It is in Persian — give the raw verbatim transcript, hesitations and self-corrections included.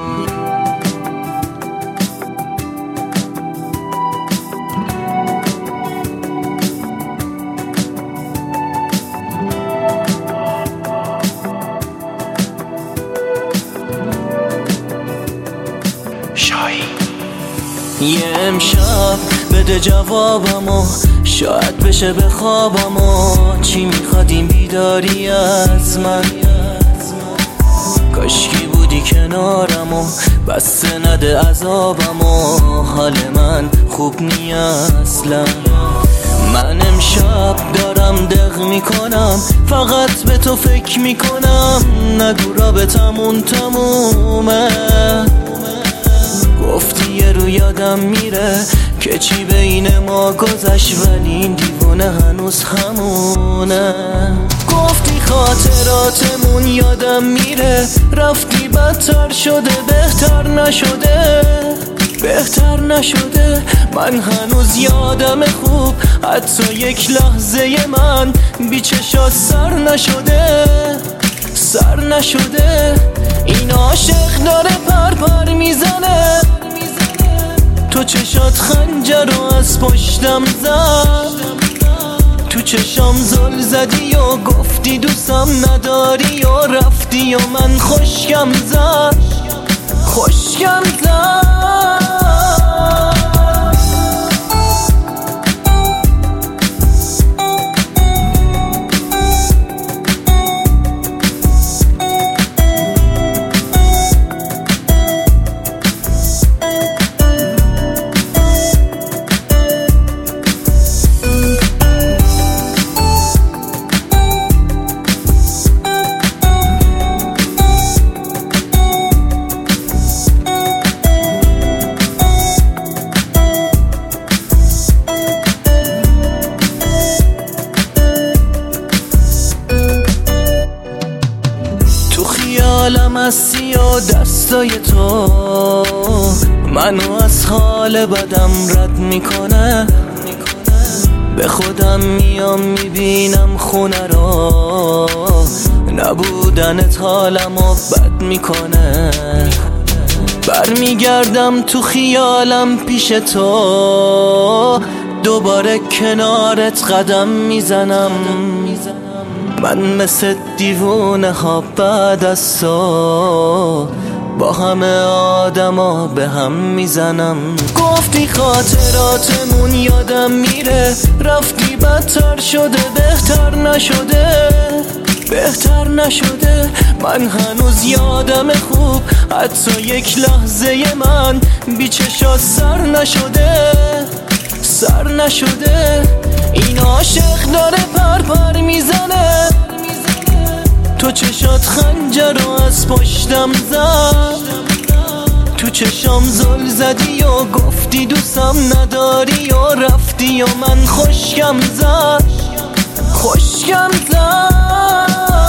یه امشب بده جوابمو، شاید بشه به خوابمو. چی میخواد این بیداری از من؟ کاشکی بودی کنارمو، بسته نده عذابمو. حال من خوب نی اصلا. من امشب دارم دق میکنم، فقط به تو فکر میکنم. نگو رابطمون تمومه. گفتی یه رو یادم میره که چی بین ما گذشت، ولی این دیوونه هنوز همونه. گفتی خاطراتمون یادم میره، رفتی بدتر شده بهتر نشده. بهتر نشده. من هنوز یادم خوب، حتی یک لحظه من بی چشات سر نشده. سر نشده. این عاشق داره پر پر میزنه، تو چشات خنجر رو از پشتم زد. تو چشام زل زدی و گفتی دوستم نداری و رفتی و من خشکم زد. خشکم زد. خیالم هستی و دستای تو منو از حال بدم رد میکنه. به خودم میام میبینم خونه رو، نبودنت حالمو بد میکنه. برمیگردم تو خیالم پیش تو، دوباره کنارت قدم میزنم. من مثل دیوونه ها بعد از تو با همه آدما به هم میزنم. گفتی خاطراتمون یادم میره، رفتی بدتر شده بهتر نشده. بهتر نشده. من هنوز یادم خوب، حتی یک لحظه من بی چشات سر نشده. سر نشده. این عاشق داره پر پر میزنه، تو چشات خنجر رو از پشتم زد. تو چشام زل زدی و گفتی دوستم نداری و رفتی و من خشکم زد. خشکم زد.